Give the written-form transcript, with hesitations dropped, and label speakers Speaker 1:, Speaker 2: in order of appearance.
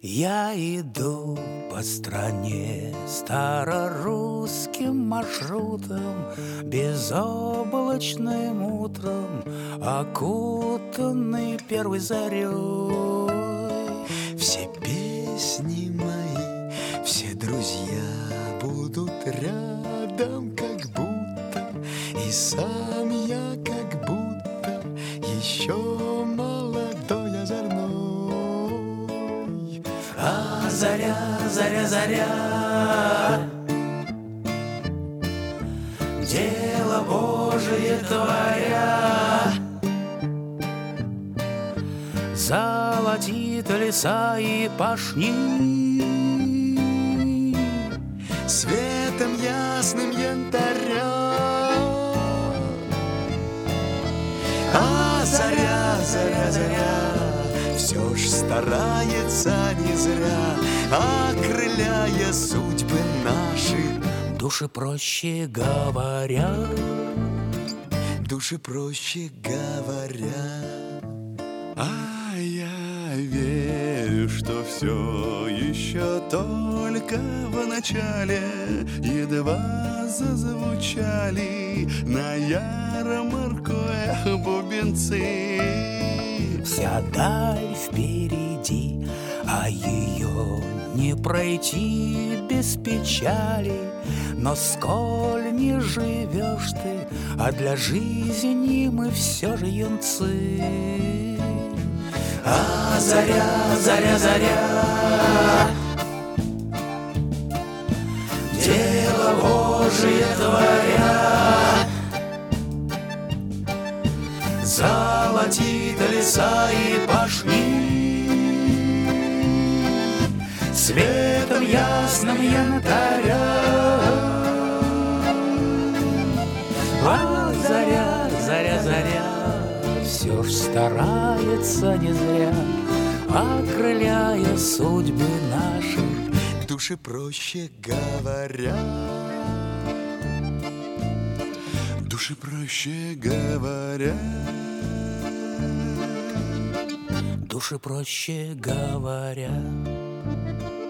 Speaker 1: Я иду по стране старорусским маршрутом, безоблачным утром, окутанный первой зарей.
Speaker 2: Все песни мои, все друзья будут рядом, как будто, и сам я как будто еще молодой озорной.
Speaker 1: А заря, заря, заря, дело Божие творя, золотит леса и пашни,
Speaker 2: светом ясным янтаря. А заря, заря, заря, все ж старается не зря, окрыляя судьбы наши.
Speaker 1: Души проще говоря,
Speaker 2: души проще говоря. А я верю, что все еще только в начале, едва зазвучали на ярмарку бубенцы.
Speaker 1: вся даль впереди, а ее не пройти без печали. Но сколь не живешь ты, а для жизни мы все же юнцы. А заря, заря, заря, дело Божие творя, золотит леса и пашни, светом ясным янтаря. А заря, заря, заря, все ж старается не зря, окрыляя судьбы наши.
Speaker 2: Души проще говоря, души проще говоря,
Speaker 1: души проще говоря.